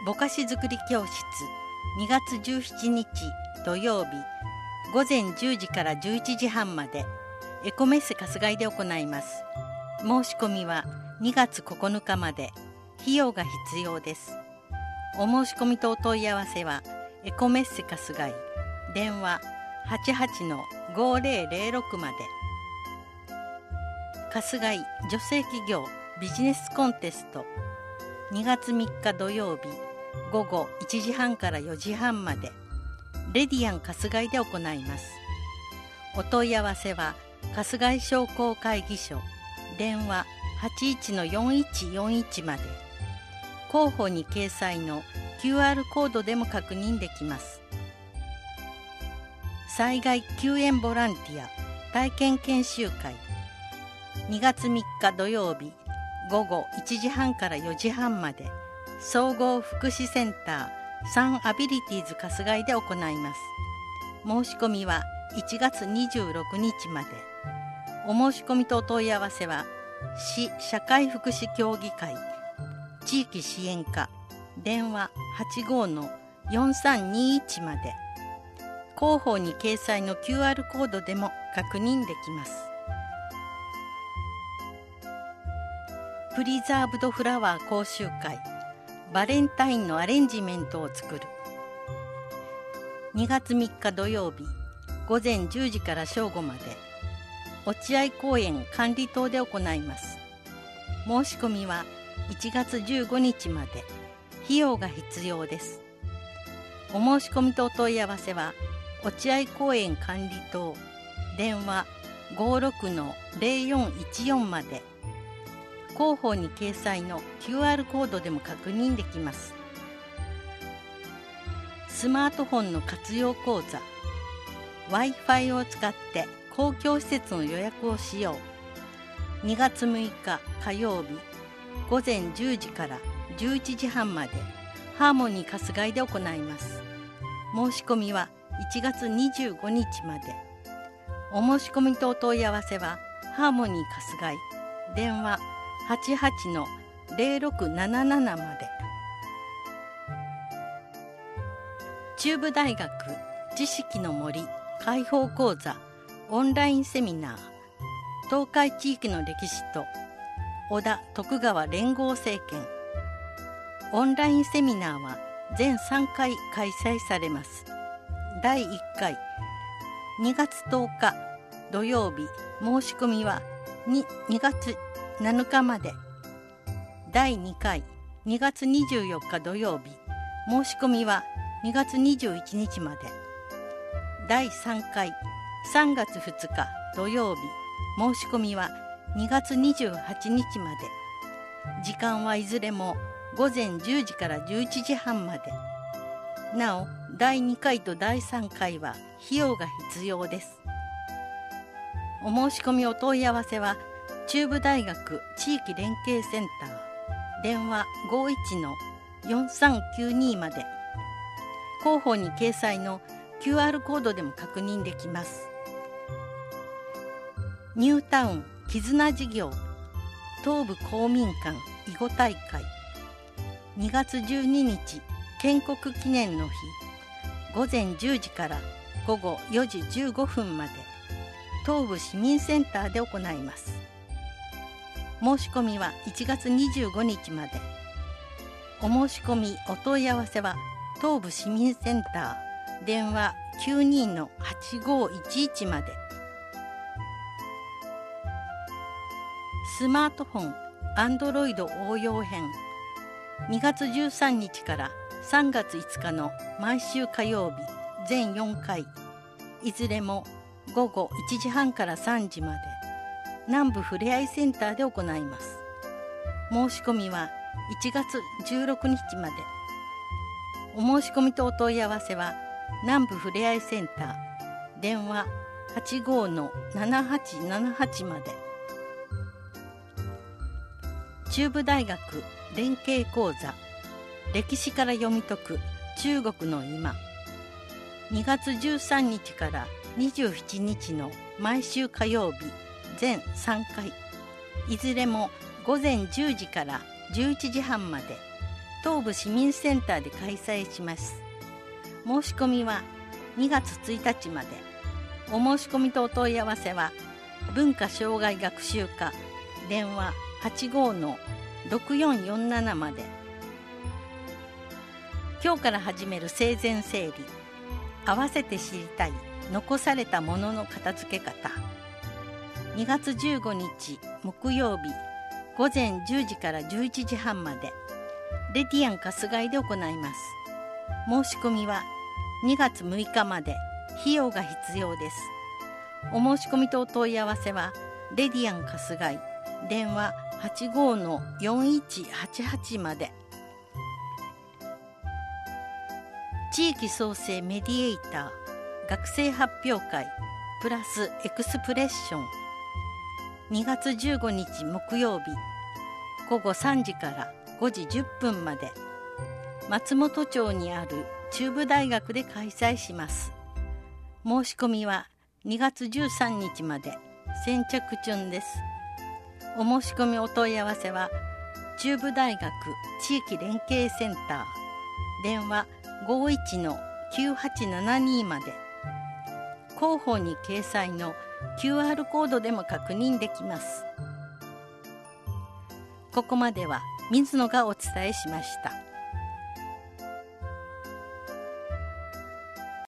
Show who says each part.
Speaker 1: ぼかし作り教室2月17日土曜日午前10時から11時半までエコメッセ春日井で行います。申し込みは2月9日まで。費用が必要です。お申し込みとお問い合わせはエコメッセ春日井電話 88-5006 まで。春日井女性企業ビジネスコンテスト2月3日土曜日午後1時半から4時半までレディアン春日井で行います。お問い合わせは春日井商工会議所電話 81-4141 まで。広報に掲載の QR コードでも確認できます。災害救援ボランティア体験研修会2月3日土曜日午後1時半から4時半まで総合福祉センターサンアビリティーズ春日井で行います。申し込みは1月26日まで。お申し込みとお問い合わせは市社会福祉協議会地域支援課電話 85-4321 まで。広報に掲載の QR コードでも確認できます。プリザーブドフラワー講習会バレンタインのアレンジメントを作る2月3日土曜日午前10時から正午まで落合公園管理棟で行います。申し込みは1月15日まで。費用が必要です。お申し込みとお問い合わせは落合公園管理棟電話 56-0414 まで。広報に掲載の QR コードでも確認できます。スマートフォンの活用講座 Wi-Fi を使って公共施設の予約をしよう2月6日火曜日午前10時から11時半までハーモニー春日井で行います。申し込みは1月25日まで。お申し込みとお問い合わせはハーモニー春日井電話 88-0677 まで。中部大学知識の森開放講座オンラインセミナー東海地域の歴史と織田徳川連合政権。オンラインセミナーは全3回開催されます。第1回2月10日土曜日申し込みは 2月7日まで。第2回2月24日土曜日申し込みは2月21日まで。第3回3月2日土曜日申し込みは2月28日まで。時間はいずれも午前10時から11時半まで。なお第2回と第3回は費用が必要です。お申し込みお問い合わせは中部大学地域連携センター電話 51-4392 まで。広報に掲載の QR コードでも確認できます。ニュータウン絆事業東部公民館囲碁大会2月12日建国記念の日午前10時から午後4時15分まで東部市民センターで行います。申し込みは1月25日まで。お申し込みお問い合わせは東部市民センター電話 92-8511 まで。スマートフォン Android 応用編2月13日から3月5日の毎週火曜日全4回いずれも午後1時半から3時まで南部ふれあいセンターで行います。申し込みは1月16日まで。お申し込みとお問い合わせは南部ふれあいセンター電話 85-7878 まで。中部大学連携講座歴史から読み解く中国の今2月13日から27日の毎週火曜日全3回いずれも午前10時から11時半まで東部市民センターで開催します。申し込みは2月1日まで。お申し込みとお問い合わせは文化障害学習課電話 85-6447 まで。今日から始める生前整理、合わせて知りたい残されたものの片付け方。2月15日木曜日午前10時から11時半までレディアン春日井で行います。申し込みは2月6日まで。費用が必要です。お申し込みとお問い合わせはレディアン春日井電話 85-4188 まで。地域創生メディエイター学生発表会プラスエクスプレッション。2月15日木曜日午後3時から5時10分まで松本町にある中部大学で開催します。申し込みは2月13日まで。先着順です。お申し込みお問い合わせは中部大学地域連携センター電話 51-9872 まで。広報に掲載の QR コードでも確認できます。ここまでは水野がお伝えしました。